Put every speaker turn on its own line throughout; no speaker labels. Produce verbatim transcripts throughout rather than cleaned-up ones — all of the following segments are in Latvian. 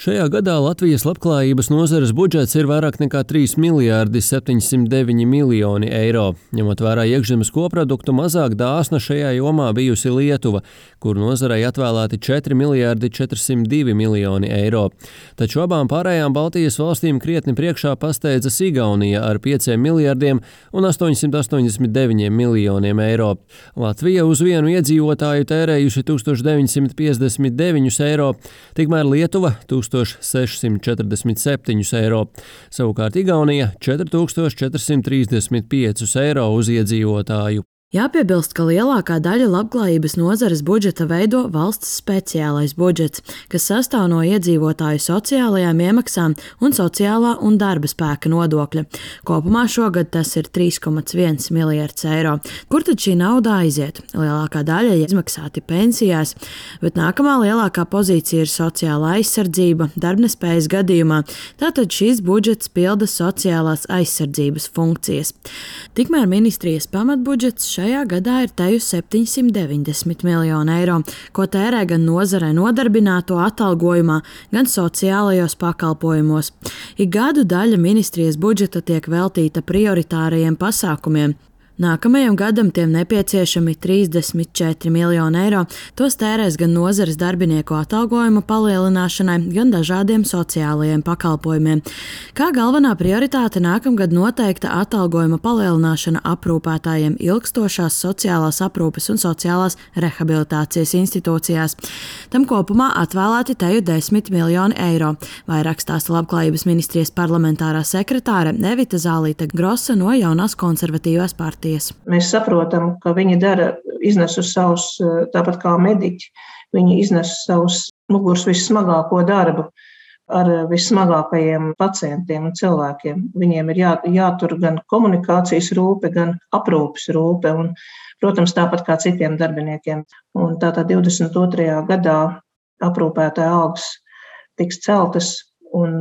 Šajā gadā Latvijas labklājības nozares budžets ir vairāk nekā trīs miljārdi septiņsimt deviņi miljoni eiro. Ņemot vērā iekšzemes koproduktu, mazāk dāsna šajā jomā bijusi Lietuva, kur nozarei atvēlēti četri miljārdi četrsimt divi miljoni eiro. Taču abām pārējām Baltijas valstīm krietni priekšā pasteidzas Igaunija ar pieciem miljardiem un astoņsimt astoņdesmit deviņiem miljoniem eiro. Latvija uz vienu iedzīvotāju tērējuši tūkstoš deviņsimt piecdesmit deviņus eiro, tikmēr Lietuva tūkstoš sešsimt četrdesmit septiņus eiro. Savukārt Igaunija četri tūkstoši četrsimt trīsdesmit piecus eiro uz iedzīvotāju.
Jāpiebilst, ka lielākā daļa labklājības nozares budžeta veido valsts speciālais budžets, kas sastāv no iedzīvotāju sociālajām iemaksām un sociālā un darba spēka nodokļa. Kopumā šogad tas ir trīs komats viens miljards eiro. Kur tad šī nauda aiziet? Lielākā daļa izmaksāti pensijās, bet nākamā lielākā pozīcija ir sociālā aizsardzība darbnespējas gadījumā. Tātad šis budžets pilda sociālās aizsardzības funkcijas. Tikmēr ministrijas pamatbudžets šajā gadā ir teju septiņsimt deviņdesmit miljoni eiro, ko tērē gan nozarei nodarbināto atalgojumā, gan sociālajos pakalpojumos. Ik gadu daļa ministrijas budžeta tiek veltīta prioritārajiem pasākumiem. Nākamajam gadam tiem nepieciešami trīsdesmit četri miljoni eiro. Tos tērēs gan nozares darbinieku atalgojuma palielināšanai, gan dažādiem sociālajiem pakalpojumiem. Kā galvenā prioritāte nākamgad noteikta atalgojuma palielināšana aprūpētājiem ilgstošās sociālās aprūpes un sociālās rehabilitācijas institūcijās. Tam kopumā atvēlēti teju desmit miljoni eiro. Vairāk stāsta Labklājības ministrijas parlamentārā sekretāre Evita Zālīte Grosa no Jaunās konservatīvās partijas.
Mēs saprotam, ka viņi dara, iznes uz savus, tāpat kā mediķi, viņi iznes savus muguras vissmagāko darbu ar vissmagākajiem pacientiem un cilvēkiem. Viņiem ir jā, jātur gan komunikācijas rūpe, gan aprūpes rūpe, un, protams, tāpat kā citiem darbiniekiem. Un tātad divdesmit otrajā gadā aprūpētāja algas tiks celtas, un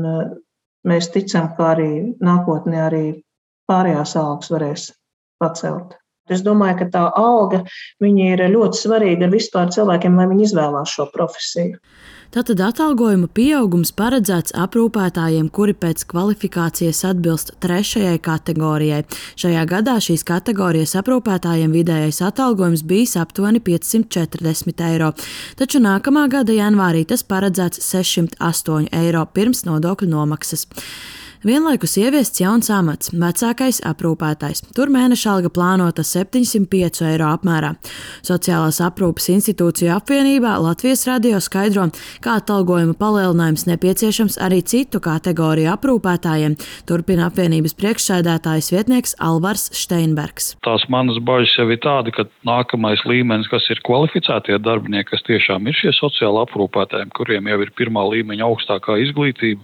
mēs ticam, ka arī nākotnē arī pārējās algas varēs pacelt. Es domāju, ka tā alga viņa ir ļoti svarīga ar vispār cilvēkiem, lai viņi izvēlās šo profesiju.
Tātad atalgojuma pieaugums paredzēts aprūpētājiem, kuri pēc kvalifikācijas atbilst trešajai kategorijai. Šajā gadā šīs kategorijas aprūpētājiem vidējais atalgojums bijis aptuveni piecsimt četrdesmit eiro, taču nākamā gada janvārī tas paredzēts sešsimt astoņi eiro pirms nodokļu nomaksas. Vienlaikus ieviests jauns amats – vecākais aprūpētājs. Tur mēneša alga plānota septiņsimt pieci eiro apmērā. Sociālās aprūpes institūciju apvienībā Latvijas radio skaidro, kā atalgojuma palielinājums nepieciešams arī citu kategoriju aprūpētājiem, turpina apvienības priekšsēdētājas vietnieks Alvars Steinbergs.
Tās manas bažas jau ir tādi, ka nākamais līmenis, kas ir kvalificētie darbinieki, kas tiešām ir šie sociāli aprūpētāji, kuriem jau ir pirmā līmeņa augstākā izglītība,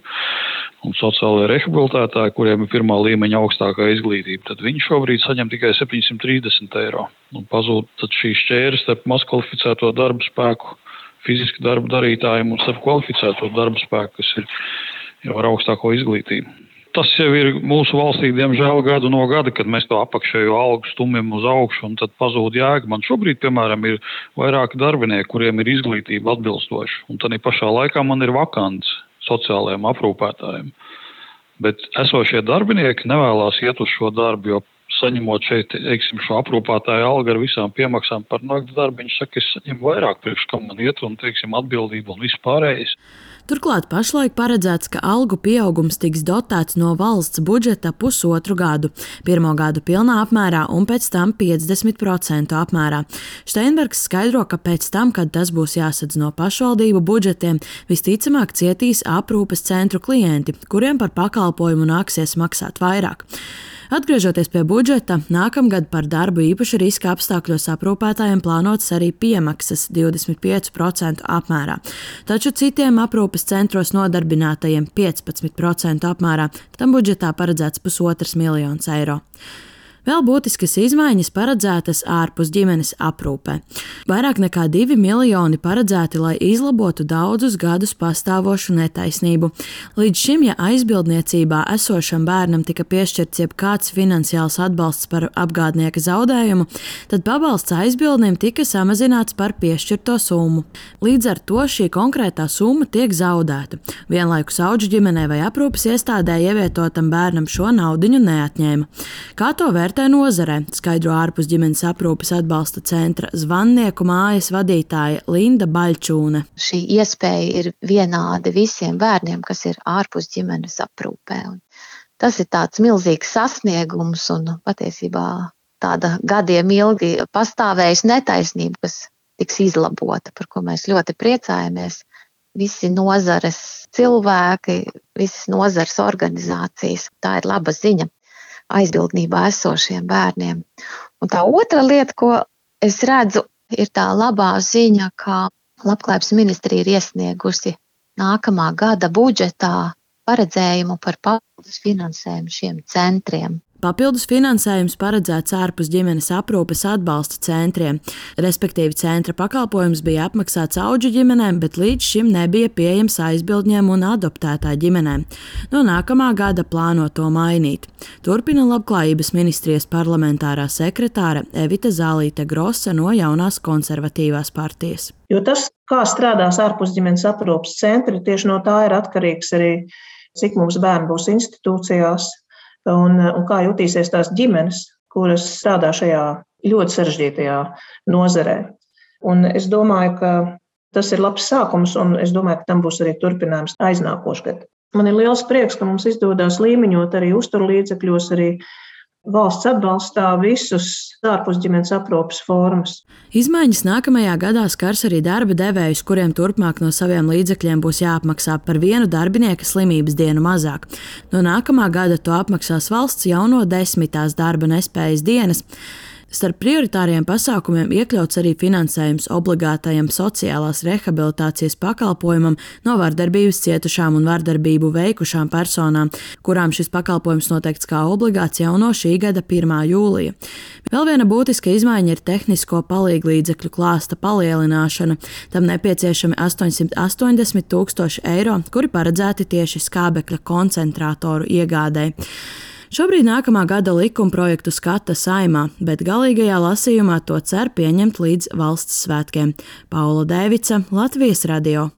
un sociālajie rehabilitētāji, kuriem ir pirmā līmeņa augstākā izglītība, tad viņi šobrīd saņem tikai septiņsimt trīsdesmit eiro. Un pazūd tad šīs šķēres starp mazkvalificēto darba spēku, fiziski darba darītājiem un starp kvalificēto darba spēku, kas ir jau ar augstāko izglītību. Tas jau ir mūsu valstī, diemžēl, gadu no gada, kad mēs to apakšējo algu stumjam uz augšu, un tad pazūd jēga. Man šobrīd, piemēram, ir vairāki darbinieki, kuriem ir izglītība atbilstoša, un tad pašā laikā man ir vakants sociālajiem aprūpētājiem. Bet esošie darbinieki nevēlās iet uz šo darbu, jo saņemot šeit, teiksim, šo aprūpētāju algu ar visām piemaksām par nakts darbu, viņš saka, es saņemu vairāk priekš, kam man iet un, teiksim, atbildību un vispārējais.
Turklāt pašlaik paredzēts, ka algu pieaugums tiks dotēts no valsts budžeta pusotru gadu, pirmo gadu pilnā apmērā un pēc tam piecdesmit procentu apmērā. Steinbergs skaidro, ka pēc tam, kad tas būs jāsadz no pašvaldību budžetiem, visticamāk cietīs aprūpes centru klienti, kuriem par pakalpojumu nāksies maksāt vairāk. Atgriežoties pie budžeta, nākamgad par darbu īpaši riska apstākļos aprūpētājiem plānotas arī piemaksas divdesmit pieci procenti apmērā, taču citiem aprūpes centros nodarbinātajiem piecpadsmit procentu apmērā, tam budžetā paredzēts pusotrs miljonus eiro. Vēl būtiskas izmaiņas paredzētas ārpus ģimenes aprūpē. Vairāk nekā divi miljoni paredzēti, lai izlabotu daudzus gadus pastāvošu netaisnību. Līdz šim, ja aizbildniecībā esošam bērnam tika piešķirts jebkāds finansiāls atbalsts par apgādnieka zaudējumu, tad pabalsts aizbildnim tika samazināts par piešķirto summu. Līdz ar to šī konkrētā summa tiek zaudēta. Vienlaikus audžu ģimenei vai aprūpes iestādē ievietotam bērnam šo naudiņu neatņēma. Kā to vērt nozarē, skaidro ārpus ģimenes aprūpes atbalsta centra Zvannieku mājas vadītāja Linda Baļķūne.
Šī iespēja ir vienāda visiem bērniem, kas ir ārpus ģimenes aprūpē. Un tas ir tāds milzīgs sasniegums un patiesībā tāda gadiem ilgi pastāvējusi netaisnība, kas tiks izlabota, par ko mēs ļoti priecājamies. Visi nozares cilvēki, visas nozares organizācijas, tā ir laba ziņa aizbildnībā esošiem bērniem. Un tā otra lieta, ko es redzu, ir tā labā ziņa, ka Labklājības ministrija ir iesniegusi nākamā gada budžetā paredzējumu par papildus finansējumu šiem centriem.
Papildus finansējums paredzēts ārpus ģimenes aprūpes atbalsta centriem, respektīvi centra pakalpojums bija apmaksāts audžu ģimenēm, bet līdz šim nebija pieejams aizbildņiem un adoptētā ģimenēm. No nākamā gada plāno to mainīt. Turpina Labklājības ministrijas parlamentārā sekretāre Evita Zālīte Grosa no Jaunās konservatīvās partijas.
Jo tas, kā strādās ārpus ģimenes aprūpes centri, tieši no tā ir atkarīgs arī, cik mums bērni būs institūcijās. Un, un kā jutīsies tās ģimenes, kuras strādā šajā ļoti sarežģītajā nozarē. Un es domāju, ka tas ir labs sākums, un es domāju, ka tam būs arī turpinājums aiznākošgad. Man ir liels prieks, ka mums izdodās līmeņot arī uzturlīdzekļos, arī valsts atbalstā visus ārpus ģimenes aprūpes formas.
Izmaiņas nākamajā gadā skars arī darba devējus, kuriem turpmāk no saviem līdzekļiem būs jāapmaksā par vienu darbinieka slimības dienu mazāk. No nākamā gada to apmaksās valsts jau no desmitās darba nespējas dienas. Starp prioritāriem pasākumiem iekļauts arī finansējums obligātajam sociālās rehabilitācijas pakalpojumam no vardarbības cietušām un vardarbību veikušām personām, kurām šis pakalpojums noteikts kā obligāts jau no šī gada pirmā jūlija. Vēl viena būtiska izmaiņa ir tehnisko palīglīdzekļu klāsta palielināšana. Tam nepieciešami astoņsimt astoņdesmit tūkstoši eiro, kuri paredzēti tieši skābekļa koncentrātoru iegādei. Šobrīd nākamā gada likumprojektu skata Saeimā, bet galīgajā lasījumā to cer pieņemt līdz valsts svētkiem. Paula Dēvica, Latvijas radio.